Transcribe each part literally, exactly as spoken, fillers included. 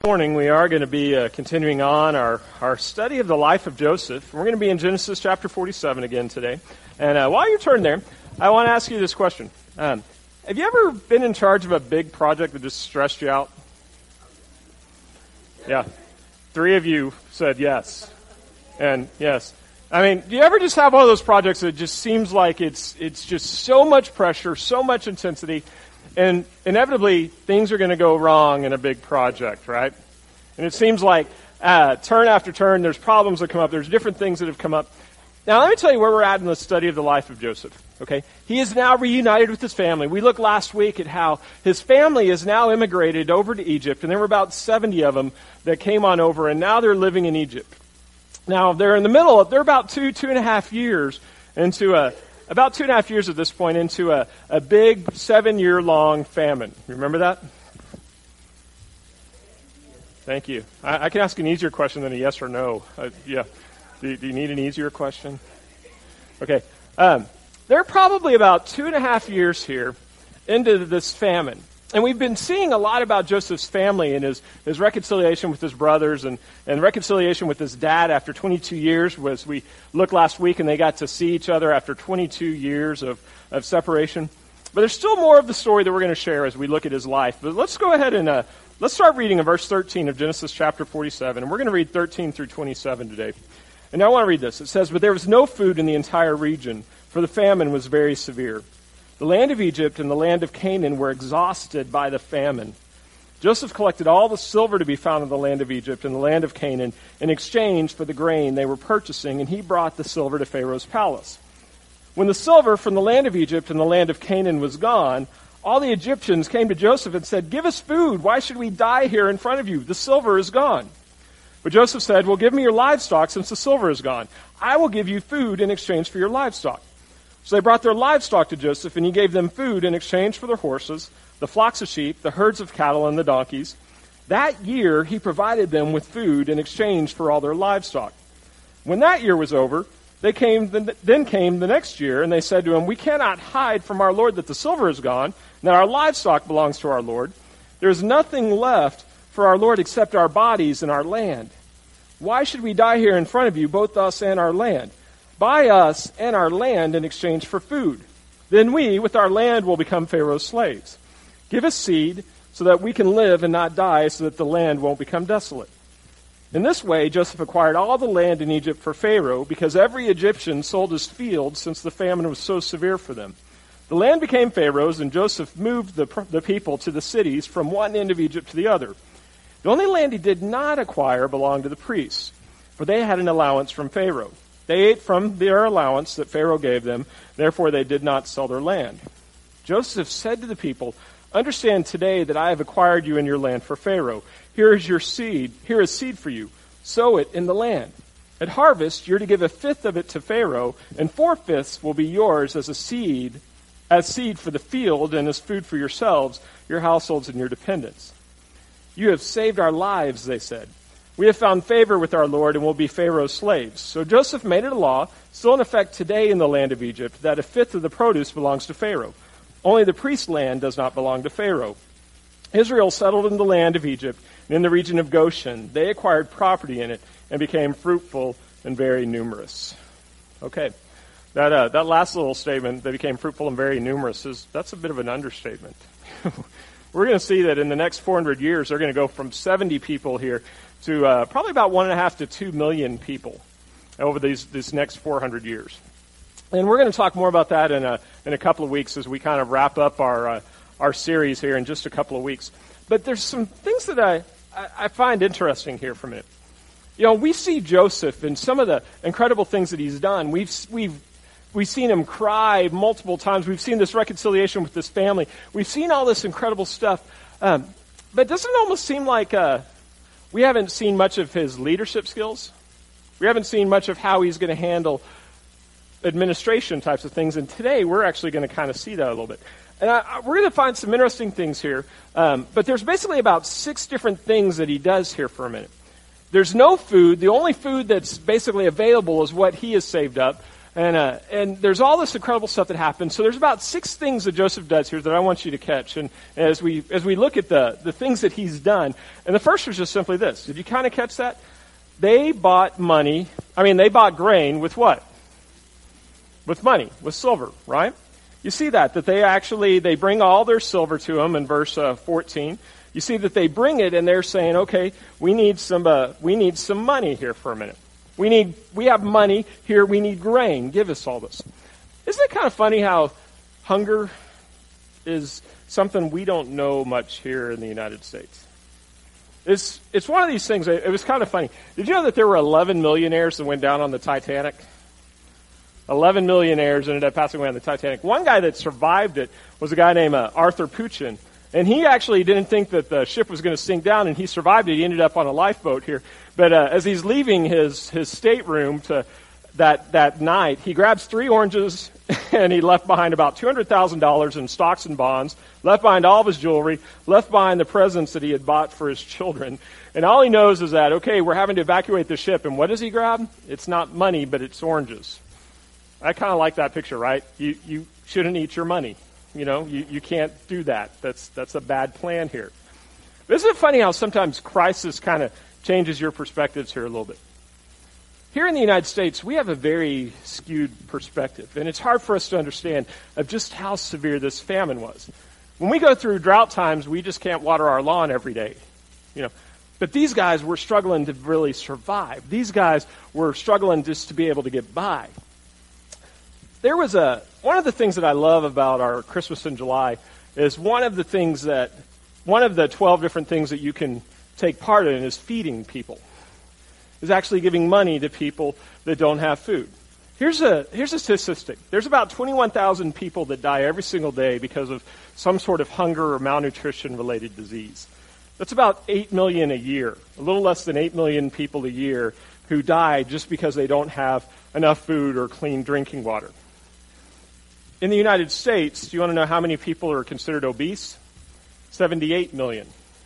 Morning, we are going to be uh, continuing on our, our study of the life of Joseph. We're going to be in Genesis chapter forty-seven again today. And uh, while you're turning there, I want to ask you this question. Um, have you ever been in charge of a big project that just stressed you out? Yeah. Three of you said yes. And yes. I mean, do you ever just have one of those projects that just seems like it's it's just so much pressure, so much intensity, and inevitably, things are going to go wrong in a big project, right? And it seems like uh, turn after turn, there's problems that come up. There's different things that have come up. Now, let me tell you where we're at in the study of the life of Joseph, okay? He is now reunited with his family. We looked last week at how his family is now immigrated over to Egypt, and there were about seventy of them that came on over, and now they're living in Egypt. Now, they're in the middle of, they're about two, two and a half years into a About two and a half years at this point into a, a big seven-year-long famine. Remember that? Thank you. I, I can ask an easier question than a yes or no. Uh, yeah. Do, do you need an easier question? Okay. Um, they're probably about two and a half years here into this famine. And we've been seeing a lot about Joseph's family and his, his reconciliation with his brothers and, and reconciliation with his dad after twenty-two years. Was we looked last week and they got to see each other after twenty-two years of, of separation. But there's still more of the story that we're going to share as we look at his life. But let's go ahead and uh, let's start reading in verse thirteen of Genesis chapter forty-seven. And we're going to read thirteen through twenty-seven today. And I want to read this. It says, "But there was no food in the entire region, for the famine was very severe. The land of Egypt and the land of Canaan were exhausted by the famine. Joseph collected all the silver to be found in the land of Egypt and the land of Canaan in exchange for the grain they were purchasing, and he brought the silver to Pharaoh's palace. When the silver from the land of Egypt and the land of Canaan was gone, all the Egyptians came to Joseph and said, 'Give us food. Why should we die here in front of you? The silver is gone.' But Joseph said, 'Well, give me your livestock since the silver is gone. I will give you food in exchange for your livestock.' So they brought their livestock to Joseph, and he gave them food in exchange for their horses, the flocks of sheep, the herds of cattle, and the donkeys. That year he provided them with food in exchange for all their livestock. When that year was over, they came. then came the next year, and they said to him, 'We cannot hide from our Lord that the silver is gone, and that our livestock belongs to our Lord. There is nothing left for our Lord except our bodies and our land. Why should we die here in front of you, both us and our land? Buy us and our land in exchange for food. Then we, with our land, will become Pharaoh's slaves. Give us seed so that we can live and not die, so that the land won't become desolate.' In this way, Joseph acquired all the land in Egypt for Pharaoh, because every Egyptian sold his fields since the famine was so severe for them. The land became Pharaoh's, and Joseph moved the, the people to the cities from one end of Egypt to the other. The only land he did not acquire belonged to the priests, for they had an allowance from Pharaoh. They ate from their allowance that Pharaoh gave them, therefore they did not sell their land. Joseph said to the people, 'Understand today that I have acquired you in your land for Pharaoh. Here is your seed, here is seed for you. Sow it in the land. At harvest, you're to give a fifth of it to Pharaoh, and four-fifths will be yours as a seed, as seed for the field and as food for yourselves, your households, and your dependents.' 'You have saved our lives,' they said. 'We have found favor with our Lord and will be Pharaoh's slaves.' So Joseph made it a law, still in effect today in the land of Egypt, that a fifth of the produce belongs to Pharaoh. Only the priest's land does not belong to Pharaoh. Israel settled in the land of Egypt and in the region of Goshen. They acquired property in it and became fruitful and very numerous." Okay, that uh, that last little statement, "they became fruitful and very numerous," is that's a bit of an understatement. We're going to see that in the next four hundred years, they're going to go from seventy people here to uh, probably about one and a half to two million people over these this next four hundred years. And we're going to talk more about that in a in a couple of weeks as we kind of wrap up our uh, our series here in just a couple of weeks. But there's some things that I, I, I find interesting here for a minute. You know, we see Joseph and some of the incredible things that he's done. We've we've We've seen him cry multiple times. We've seen this reconciliation with this family. We've seen all this incredible stuff. Um, but doesn't it almost seem like uh, we haven't seen much of his leadership skills? We haven't seen much of how he's going to handle administration types of things. And today we're actually going to kind of see that a little bit. And I, I, we're going to find some interesting things here. Um, but there's basically about six different things that he does here for a minute. There's no food. The only food that's basically available is what he has saved up. And uh, and there's all this incredible stuff that happens. So there's about six things that Joseph does here that I want you to catch. And as we as we look at the, the things that he's done, and the first was just simply this. Did you kind of catch that? They bought money, I mean, they bought grain with what? With money, with silver, right? You see that, that they actually, they bring all their silver to him in verse uh, fourteen. You see that they bring it and they're saying, okay, we need some, uh, we need some money here for a minute. We need, we have money here, we need grain. Give us all this. Isn't it kind of funny how hunger is something we don't know much here in the United States? It's, it's one of these things, it was kind of funny. Did you know that there were eleven millionaires that went down on the Titanic? eleven millionaires ended up passing away on the Titanic. One guy that survived it was a guy named uh, Arthur Puchin. And he actually didn't think that the ship was going to sink down, and he survived it. He ended up on a lifeboat here. But uh, as he's leaving his, his stateroom to that, that night, he grabs three oranges, and he left behind about two hundred thousand dollars in stocks and bonds, left behind all of his jewelry, left behind the presents that he had bought for his children. And all he knows is that, okay, we're having to evacuate the ship. And what does he grab? It's not money, but it's oranges. I kind of like that picture, right? You, you shouldn't eat your money. You know, you, you can't do that. That's that's a bad plan here. But isn't it funny how sometimes crisis kind of changes your perspectives here a little bit? Here in the United States, we have a very skewed perspective, and it's hard for us to understand of just how severe this famine was. When we go through drought times, we just can't water our lawn every day, you know. But these guys were struggling to really survive. These guys were struggling just to be able to get by. There was a, one of the things that I love about our Christmas in July is one of the things that, one of the twelve different things that you can take part in is feeding people. Is actually giving money to people that don't have food. Here's a, here's a statistic. There's about twenty-one thousand people that die every single day because of some sort of hunger or malnutrition related disease. That's about eight million a year. A little less than eight million people a year who die just because they don't have enough food or clean drinking water. In the United States, do you want to know how many people are considered obese? seventy-eight million.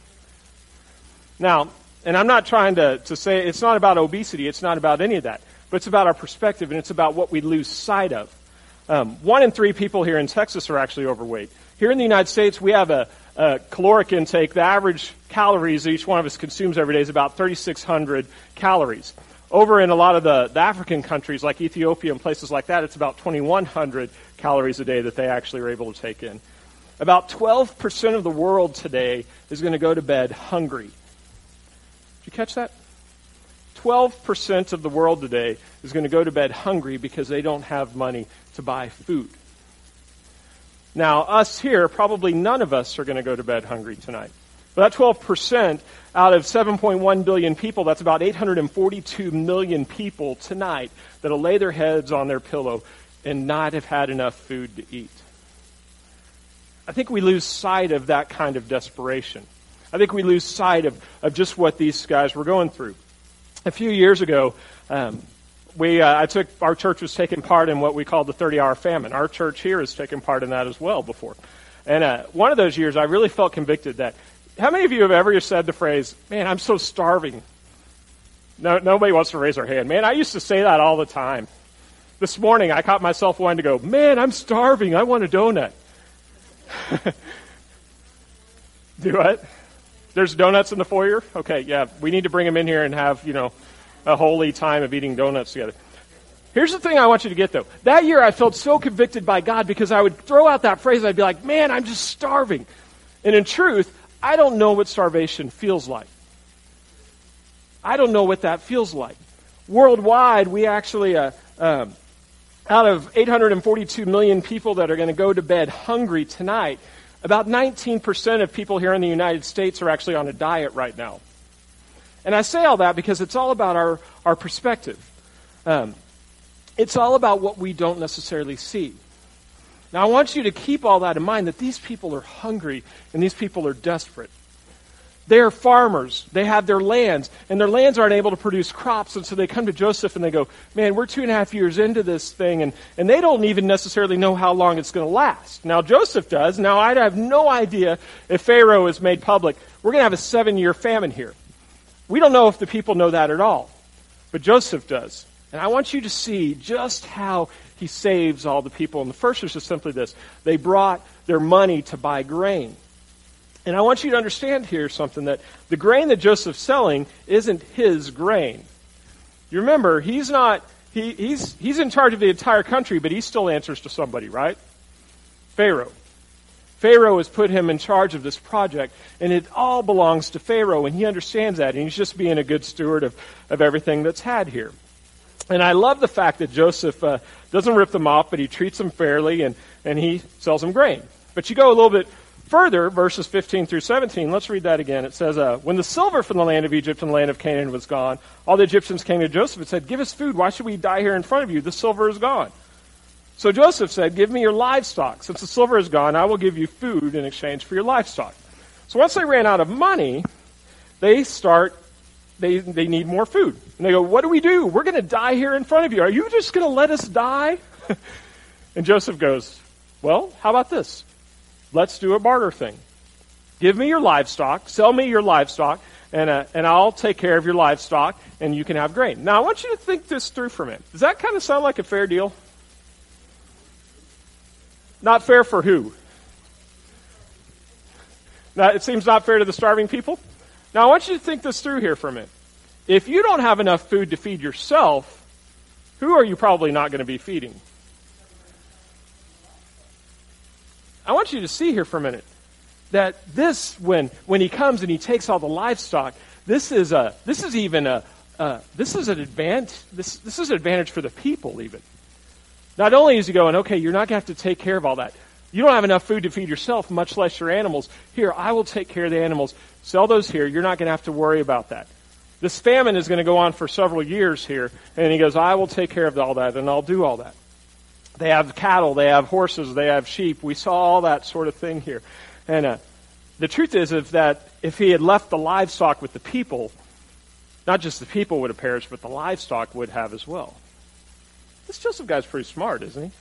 Now, and I'm not trying to, to say it's not about obesity, it's not about any of that, but it's about our perspective and it's about what we lose sight of. Um, one in three people here in Texas are actually overweight. Here in the United States, we have a, a caloric intake. The average calories each one of us consumes every day is about thirty-six hundred calories. Over in a lot of the, the African countries like Ethiopia and places like that, it's about twenty-one hundred calories a day that they actually are able to take in. About twelve percent of the world today is going to go to bed hungry. Did you catch that? twelve percent of the world today is going to go to bed hungry because they don't have money to buy food. Now, us here, probably none of us are going to go to bed hungry tonight. But that twelve percent out of seven point one billion people, that's about eight hundred forty-two million people tonight that'll lay their heads on their pillow and not have had enough food to eat. I think we lose sight of that kind of desperation. I think we lose sight of, of just what these guys were going through. A few years ago, um, we uh, I took our church was taking part in what we call the thirty-hour famine. Our church here has taken part in that as well before. And uh, one of those years, I really felt convicted that, how many of you have ever said the phrase, man, I'm so starving? No, nobody wants to raise their hand. Man, I used to say that all the time. This morning, I caught myself wanting to go, man, I'm starving. I want a donut. Do what? There's donuts in the foyer? Okay, yeah, we need to bring them in here and have, you know, a holy time of eating donuts together. Here's the thing I want you to get, though. That year, I felt so convicted by God because I would throw out that phrase. I'd be like, man, I'm just starving. And in truth, I don't know what starvation feels like. I don't know what that feels like. Worldwide, we actually, uh, um, out of eight hundred forty-two million people that are going to go to bed hungry tonight, about nineteen percent of people here in the United States are actually on a diet right now. And I say all that because it's all about our, our perspective. Um, it's all about what we don't necessarily see. Now, I want you to keep all that in mind, that these people are hungry and these people are desperate. They are farmers. They have their lands, and their lands aren't able to produce crops, and so they come to Joseph and they go, man, we're two and a half years into this thing, and, and they don't even necessarily know how long it's going to last. Now, Joseph does. Now, I have no idea if Pharaoh has made public, we're going to have a seven-year famine here. We don't know if the people know that at all, but Joseph does. And I want you to see just how he saves all the people. And the first is just simply this. They brought their money to buy grain. And I want you to understand here something, that the grain that Joseph's selling isn't his grain. You remember, he's not, he, he's, he's in charge of the entire country, but he still answers to somebody, right? Pharaoh. Pharaoh has put him in charge of this project, and it all belongs to Pharaoh, and he understands that, and he's just being a good steward of, of everything that's had here. And I love the fact that Joseph uh, doesn't rip them off, but he treats them fairly, and, and he sells them grain. But you go a little bit further, verses fifteen through seventeen, let's read that again. It says, uh, when the silver from the land of Egypt and the land of Canaan was gone, all the Egyptians came to Joseph and said, give us food. Why should we die here in front of you? The silver is gone. So Joseph said, give me your livestock. Since the silver is gone, I will give you food in exchange for your livestock. So once they ran out of money, they start, they, they need more food. And they go, what do we do? We're going to die here in front of you. Are you just going to let us die? And Joseph goes, well, how about this? Let's do a barter thing. Give me your livestock, sell me your livestock, and uh, and I'll take care of your livestock, and you can have grain. Now, I want you to think this through for a minute. Does that kind of sound like a fair deal? Not fair for who? Now, it seems not fair to the starving people. Now, I want you to think this through here for a minute. If you don't have enough food to feed yourself, who are you probably not going to be feeding? I want you to see here for a minute that this, when when he comes and he takes all the livestock, this is a this is even a uh, this is an advantage. This this is an advantage for the people even. Not only is he going, okay, you're not going to have to take care of all that. You don't have enough food to feed yourself, much less your animals. Here, I will take care of the animals. Sell those here. You're not going to have to worry about that. This famine is going to go on for several years here, and he goes, I will take care of all that, and I'll do all that. They have cattle, they have horses, they have sheep. We saw all that sort of thing here. And uh, the truth is if that if he had left the livestock with the people, not just the people would have perished, but the livestock would have as well. This Joseph guy's pretty smart, isn't he?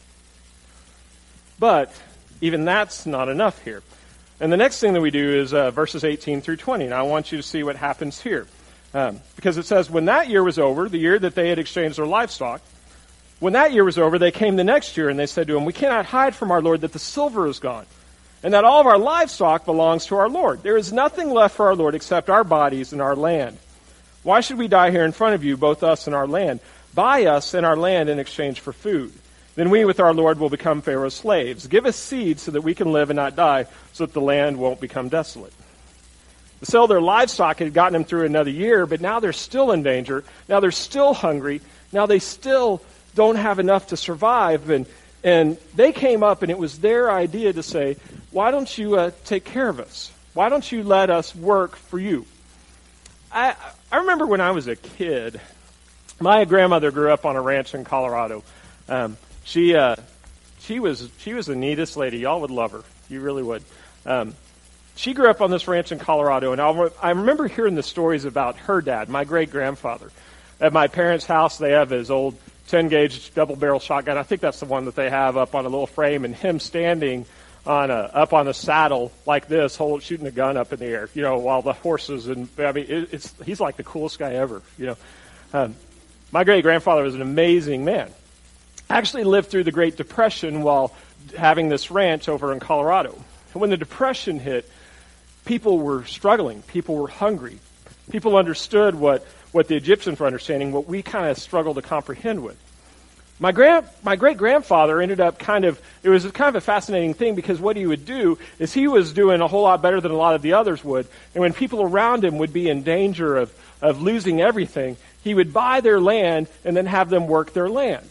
But even that's not enough here. And the next thing that we do is uh, verses eighteen through twenty. And I want you to see what happens here. Um, because it says, when that year was over, the year that they had exchanged their livestock, when that year was over, they came the next year and they said to him, we cannot hide from our Lord that the silver is gone, and that all of our livestock belongs to our Lord. There is nothing left for our Lord except our bodies and our land. Why should we die here in front of you, both us and our land? Buy us and our land in exchange for food. Then we with our Lord will become Pharaoh's slaves. Give us seed so that we can live and not die, so that the land won't become desolate. To sell their livestock had gotten them through another year, but now they're still in danger. Now they're still hungry. Now they still don't have enough to survive. And and they came up, and it was their idea to say, why don't you uh, take care of us? Why don't you let us work for you? I I remember when I was a kid, my grandmother grew up on a ranch in Colorado. Um, she uh, she was she was the neatest lady. Y'all would love her. You really would. Um, she grew up on this ranch in Colorado, and I'll, I remember hearing the stories about her dad, my great-grandfather. At my parents' house, they have his old ten-gauge double-barrel shotgun. I think that's the one that they have up on a little frame, and him standing on a, up on a saddle like this, hold, shooting a gun up in the air, you know, while the horses, and I mean, it, it's he's like the coolest guy ever, you know. Um, my great-grandfather was an amazing man. Actually lived through the Great Depression while having this ranch over in Colorado. And when the Depression hit, people were struggling. People were hungry. People understood what, what the Egyptians were understanding, what we kind of struggle to comprehend with. My grand, my great-grandfather ended up kind of, it was kind of a fascinating thing because what he would do is he was doing a whole lot better than a lot of the others would. And when people around him would be in danger of, of losing everything, he would buy their land and then have them work their land.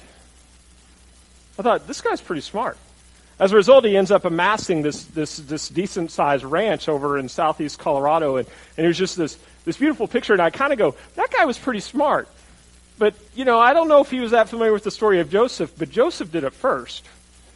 I thought, this guy's pretty smart. As a result, he ends up amassing this this this decent-sized ranch over in southeast Colorado, and, and it was just this, this beautiful picture, and I kind of go, that guy was pretty smart. But, you know, I don't know if he was that familiar with the story of Joseph, but Joseph did it first.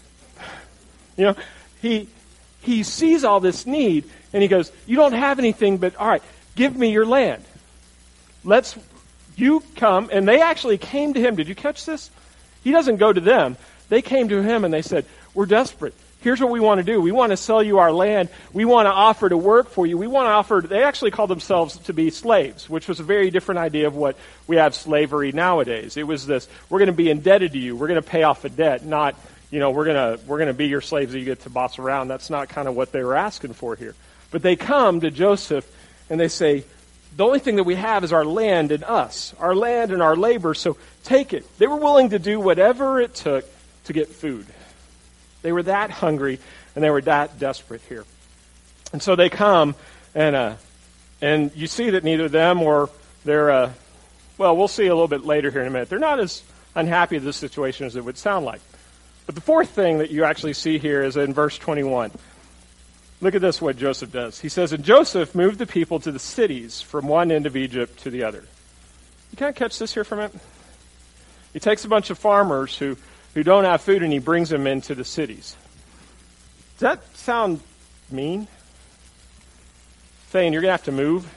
You know, he he sees all this need, and he goes, you don't have anything, but all right, give me your land. Let's, you come, and they actually came to him. Did you catch this? He doesn't go to them. They came to him, and they said, we're desperate. Here's what we want to do. We want to sell you our land. We want to offer to work for you. We want to offer, they actually called themselves to be slaves, which was a very different idea of what we have slavery nowadays. It was this, we're going to be indebted to you. We're going to pay off a debt, not, you know, we're going to, we're going to be your slaves that you get to boss around. That's not kind of what they were asking for here. But they come to Joseph and they say, the only thing that we have is our land and us, our land and our labor, so take it. They were willing to do whatever it took to get food. They were that hungry, and they were that desperate here. And so they come, and uh, and you see that neither them or their, uh, well, we'll see a little bit later here in a minute. They're not as unhappy with this situation as it would sound like. But the fourth thing that you actually see here is in verse twenty-one. Look at this, what Joseph does. He says, and Joseph moved the people to the cities from one end of Egypt to the other. You can't catch this here from it? He takes a bunch of farmers who who don't have food, and he brings them into the cities. Does that sound mean? Saying you're going to have to move?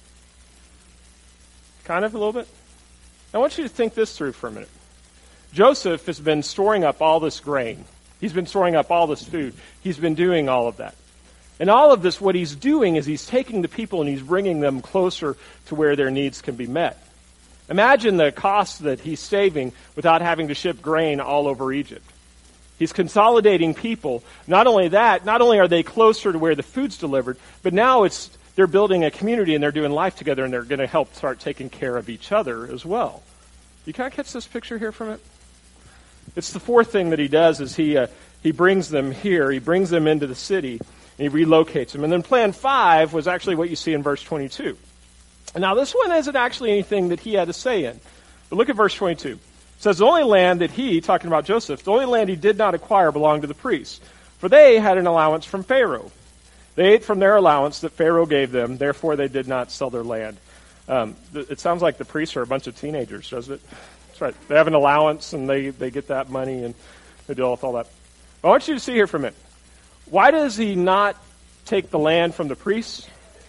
Kind of a little bit? I want you to think this through for a minute. Joseph has been storing up all this grain. He's been storing up all this food. He's been doing all of that. And all of this, what he's doing is he's taking the people and he's bringing them closer to where their needs can be met. Imagine the cost that he's saving without having to ship grain all over Egypt. He's consolidating people. Not only that, not only are they closer to where the food's delivered, but now it's they're building a community and they're doing life together and they're going to help start taking care of each other as well. You kind of catch this picture here from it? It's the fourth thing that he does is he uh, he brings them here. He brings them into the city and he relocates them. And then plan five was actually what you see in verse twenty-two. Now, this one isn't actually anything that he had to say in. But look at verse twenty-two. It says, the only land that he, talking about Joseph, the only land he did not acquire belonged to the priests, for they had an allowance from Pharaoh. They ate from their allowance that Pharaoh gave them, therefore they did not sell their land. Um, it sounds like the priests are a bunch of teenagers, doesn't it? That's right. They have an allowance, and they, they get that money, and they deal with all that. I want you to see here for a minute. Why does he not take the land from the priests?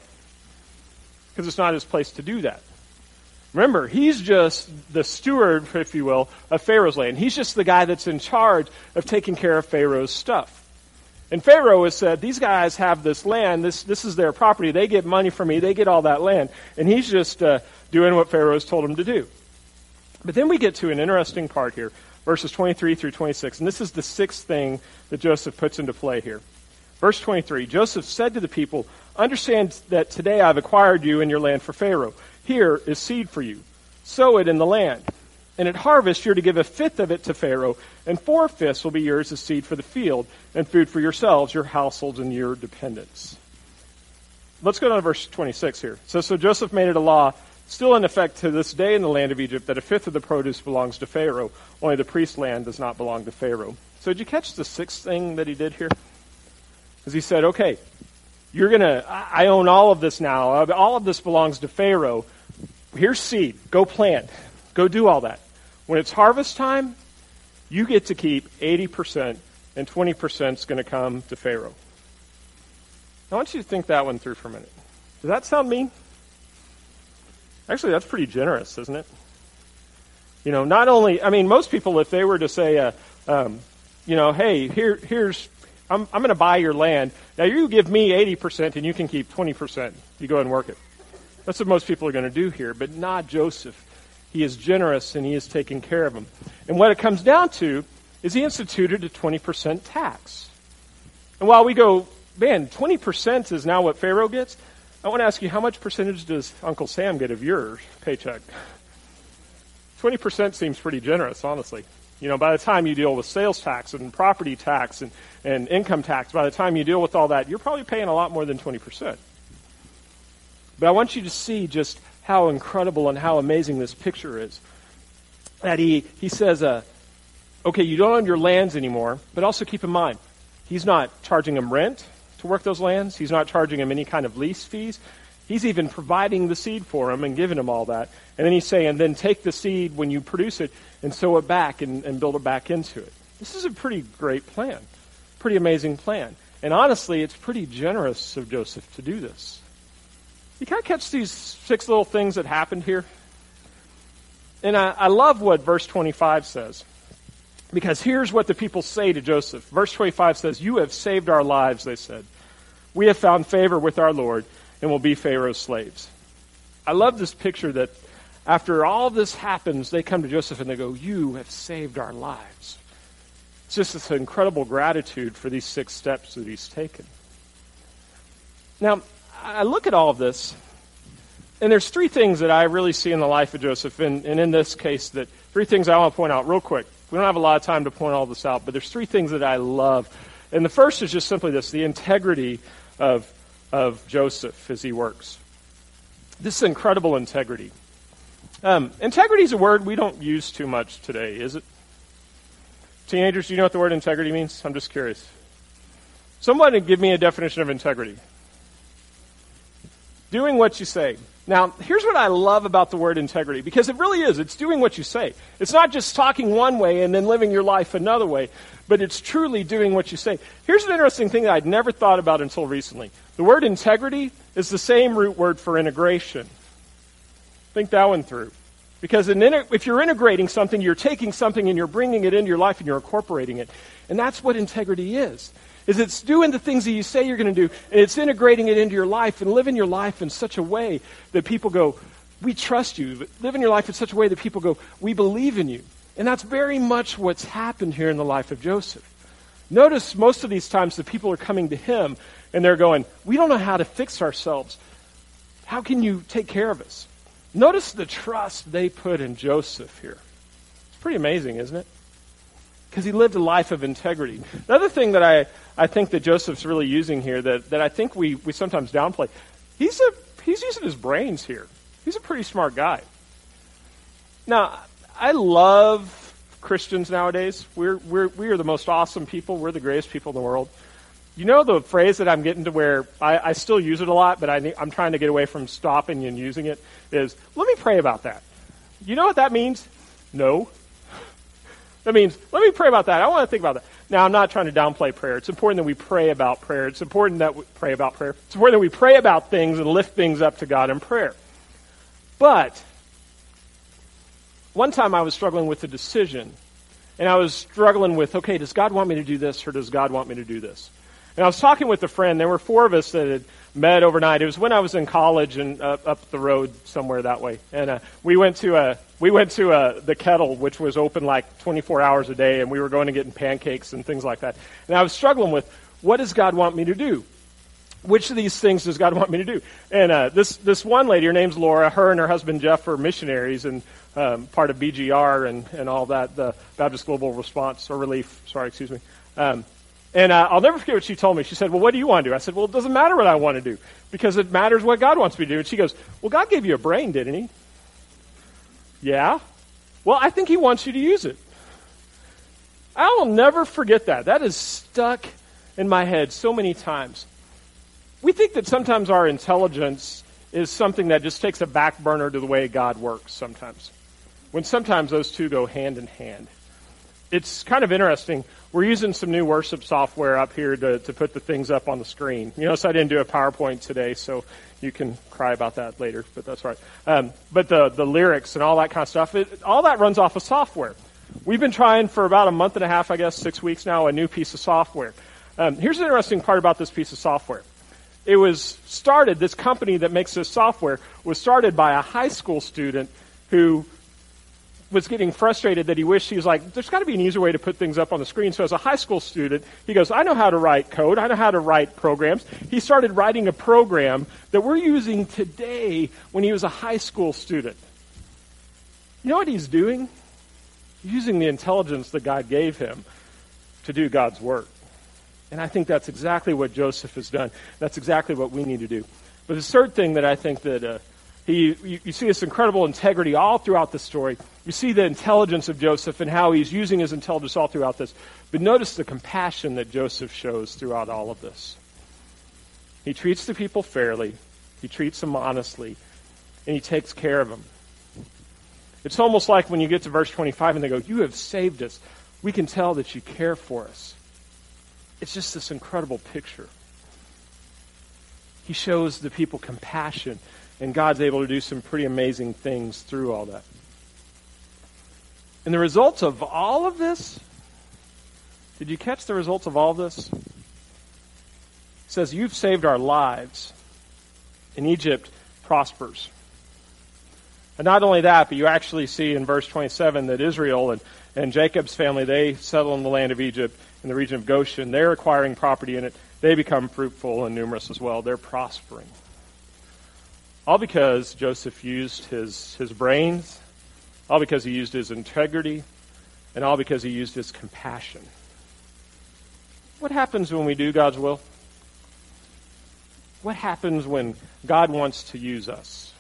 Because it's not his place to do that. Remember, he's just the steward, if you will, of Pharaoh's land. He's just the guy that's in charge of taking care of Pharaoh's stuff. And Pharaoh has said, these guys have this land, this this is their property, they get money from me, they get all that land. And he's just uh, doing what Pharaoh has told him to do. But then we get to an interesting part here, verses twenty-three through twenty-six. And this is the sixth thing that Joseph puts into play here. Verse twenty-three, Joseph said to the people, understand that today I've acquired you and your land for Pharaoh. Here is seed for you. Sow it in the land. And at harvest you're to give a fifth of it to Pharaoh, and four-fifths will be yours as seed for the field, and food for yourselves, your households, and your dependents. Let's go down to verse twenty-six here. So, so Joseph made it a law, still in effect to this day in the land of Egypt, that a fifth of the produce belongs to Pharaoh. Only the priest's land does not belong to Pharaoh. So did you catch the sixth thing that he did here? Because he said, okay, you're going to, I own all of this now. All of this belongs to Pharaoh. Here's seed. Go plant. Go do all that. When it's harvest time, you get to keep eighty percent, and twenty percent is going to come to Pharaoh. I want you to think that one through for a minute. Does that sound mean? Actually, that's pretty generous, isn't it? You know, not only, I mean, most people, if they were to say, uh, um, you know, hey, here, here's, I'm, I'm going to buy your land. Now you give me eighty percent and you can keep twenty percent. You go ahead and work it. That's what most people are going to do here, but not Joseph. He is generous and he is taking care of them. And what it comes down to is he instituted a twenty percent tax. And while we go, man, twenty percent is now what Pharaoh gets, I want to ask you, how much percentage does Uncle Sam get of your paycheck? twenty percent seems pretty generous, honestly. You know, by the time you deal with sales tax and property tax and, and income tax, by the time you deal with all that, you're probably paying a lot more than twenty percent. But I want you to see just how incredible and how amazing this picture is. That he, he says, uh, okay, you don't own your lands anymore, but also keep in mind, he's not charging them rent to work those lands. He's not charging them any kind of lease fees. He's even providing the seed for them and giving them all that. And then he's saying, then take the seed when you produce it and sow it back and, and build it back into it. This is a pretty great plan, pretty amazing plan. And honestly, it's pretty generous of Joseph to do this. You kind of catch these six little things that happened here? And I, I love what verse twenty-five says. Because here's what the people say to Joseph. Verse twenty-five says, "You have saved our lives," they said. "We have found favor with our Lord and will be Pharaoh's slaves." I love this picture that after all this happens, they come to Joseph and they go, "You have saved our lives." It's just this incredible gratitude for these six steps that he's taken. Now, I look at all of this, and there's three things that I really see in the life of Joseph, and, and in this case, that three things I want to point out real quick. We don't have a lot of time to point all this out, but there's three things that I love. And the first is just simply this, the integrity of, of Joseph as he works. This is incredible integrity. Um, integrity is a word we don't use too much today, is it? Teenagers, do you know what the word integrity means? I'm just curious. Somebody give me a definition of integrity. Doing what you say. Now, here's what I love about the word integrity, because it really is. It's doing what you say. It's not just talking one way and then living your life another way, but it's truly doing what you say. Here's an interesting thing that I'd never thought about until recently. The word integrity is the same root word for integration. Think that one through. Because in, if you're integrating something, you're taking something and you're bringing it into your life and you're incorporating it. And that's what integrity is. Is it's doing the things that you say you're going to do, and it's integrating it into your life and living your life in such a way that people go, "We trust you." Living your life in such a way that people go, "We believe in you." And that's very much what's happened here in the life of Joseph. Notice most of these times the people are coming to him and they're going, "We don't know how to fix ourselves. How can you take care of us?" Notice the trust they put in Joseph here. It's pretty amazing, isn't it? Because he lived a life of integrity. Another thing that I, I think that Joseph's really using here that, that I think we, we sometimes downplay, he's a he's using his brains here. He's a pretty smart guy. Now, I love Christians nowadays. We're we're we are the most awesome people. We're the greatest people in the world. You know the phrase that I'm getting to where I, I still use it a lot, but I, I'm trying to get away from stopping and using it, is, "Let me pray about that." You know what that means? No. That means, let me pray about that. I want to think about that. Now, I'm not trying to downplay prayer. It's important that we pray about prayer. It's important that we pray about prayer. It's important that we pray about things and lift things up to God in prayer. But one time I was struggling with a decision, and I was struggling with, okay, does God want me to do this, or does God want me to do this? And I was talking with a friend. There were four of us that had met overnight. It was when I was in college and uh, up the road somewhere that way. And uh, we went to a we went to a, the Kettle, which was open like twenty-four hours a day, and we were going to get pancakes and things like that. And I was struggling with, what does God want me to do? Which of these things does God want me to do? And uh, this this one lady, her name's Laura. Her and her husband Jeff are missionaries and um, part of B G R and, and all that, the Baptist Global Response or Relief. Sorry, excuse me. Um, And uh, I'll never forget what she told me. She said, "Well, what do you want to do?" I said, "Well, it doesn't matter what I want to do, because it matters what God wants me to do." And she goes, "Well, God gave you a brain, didn't he?" "Yeah." "Well, I think he wants you to use it." I will never forget that. That is stuck in my head so many times. We think that sometimes our intelligence is something that just takes a back burner to the way God works sometimes, when sometimes those two go hand in hand. It's kind of interesting. We're using some new worship software up here to, to put the things up on the screen. You notice I didn't do a PowerPoint today, so you can cry about that later, but that's all right. Um, but the, the lyrics and all that kind of stuff, it, all that runs off of software. We've been trying for about a month and a half, I guess, six weeks now, a new piece of software. Um, here's the interesting part about this piece of software. It was started, this company that makes this software was started by a high school student who was getting frustrated that he wished, he was like, there's got to be an easier way to put things up on the screen. So as a high school student, he goes, I know how to write code. I know how to write programs. He started writing a program that we're using today when he was a high school student. You know what he's doing? Using the intelligence that God gave him to do God's work. And I think that's exactly what Joseph has done. That's exactly what we need to do. But the third thing that I think that uh, he, you, you see this incredible integrity all throughout the story. You see the intelligence of Joseph and how he's using his intelligence all throughout this. But notice the compassion that Joseph shows throughout all of this. He treats the people fairly. He treats them honestly. And he takes care of them. It's almost like when you get to verse twenty-five and they go, you have saved us. We can tell that you care for us. It's just this incredible picture. He shows the people compassion, and God's able to do some pretty amazing things through all that. And the results of all of this Did you catch the results of all this? It says, you've saved our lives. And Egypt prospers. And not only that, but you actually see in verse twenty-seven that Israel and, and Jacob's family, they settle in the land of Egypt, in the region of Goshen. They're acquiring property in it. They become fruitful and numerous as well. They're prospering. All because Joseph used his, his brains, all because he used his integrity, and all because he used his compassion. What happens when we do God's will? What happens when God wants to use us?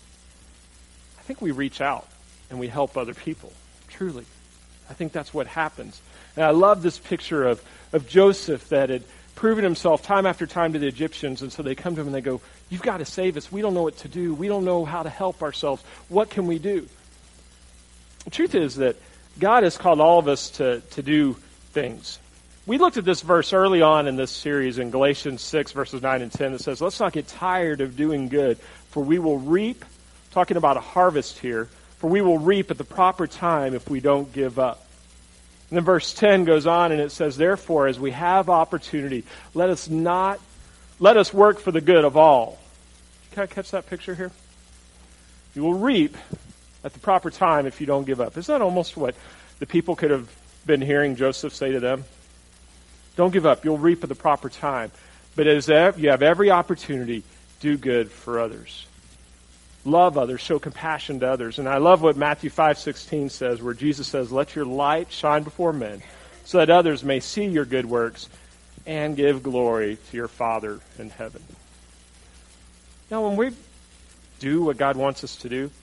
I think we reach out and we help other people, truly. I think that's what happens. And I love this picture of, of Joseph that had proven himself time after time to the Egyptians, and so they come to him and they go, you've got to save us. We don't know what to do. We don't know how to help ourselves. What can we do? The truth is that God has called all of us to, to do things. We looked at this verse early on in this series in Galatians six, verses nine and ten, that says, let's not get tired of doing good, for we will reap, talking about a harvest here, for we will reap at the proper time if we don't give up. And then verse ten goes on and it says, therefore, as we have opportunity, let us not, let us work for the good of all. Can I catch that picture here? You will reap at the proper time if you don't give up. Isn't that almost what the people could have been hearing Joseph say to them? Don't give up. You'll reap at the proper time. But as you have every opportunity, do good for others. Love others. Show compassion to others. And I love what Matthew five sixteen says, where Jesus says, let your light shine before men, so that others may see your good works and give glory to your Father in heaven. Now, when we do what God wants us to do,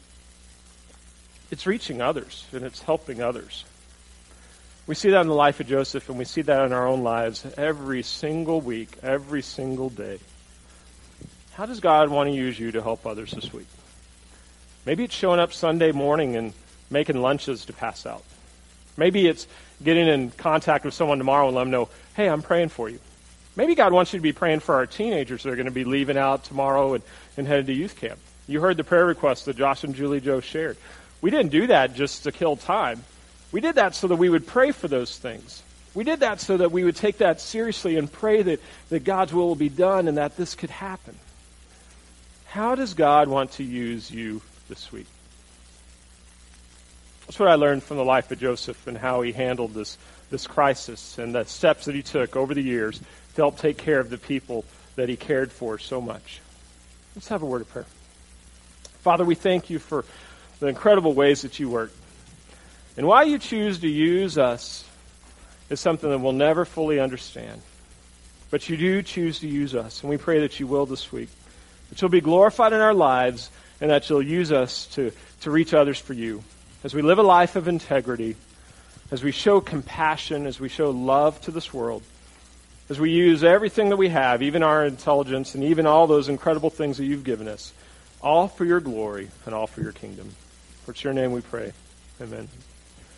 it's reaching others and it's helping others. We see that in the life of Joseph, and we see that in our own lives every single week, every single day. How does God want to use you to help others this week? Maybe it's showing up Sunday morning and making lunches to pass out. Maybe it's getting in contact with someone tomorrow and let them know, hey, I'm praying for you. Maybe God wants you to be praying for our teenagers that are going to be leaving out tomorrow and, and headed to youth camp. You heard the prayer request that Josh and Julie Joe shared. We didn't do that just to kill time. We did that so that we would pray for those things. We did that so that we would take that seriously and pray that, that God's will will be done and that this could happen. How does God want to use you this week? That's what I learned from the life of Joseph and how he handled this, this crisis and the steps that he took over the years to help take care of the people that he cared for so much. Let's have a word of prayer. Father, we thank you for the incredible ways that you work. And why you choose to use us is something that we'll never fully understand. But you do choose to use us, and we pray that you will this week. That you'll be glorified in our lives, and that you'll use us to, to reach others for you. As we live a life of integrity, as we show compassion, as we show love to this world, as we use everything that we have, even our intelligence, and even all those incredible things that you've given us, all for your glory and all for your kingdom. For it's your name we pray. Amen.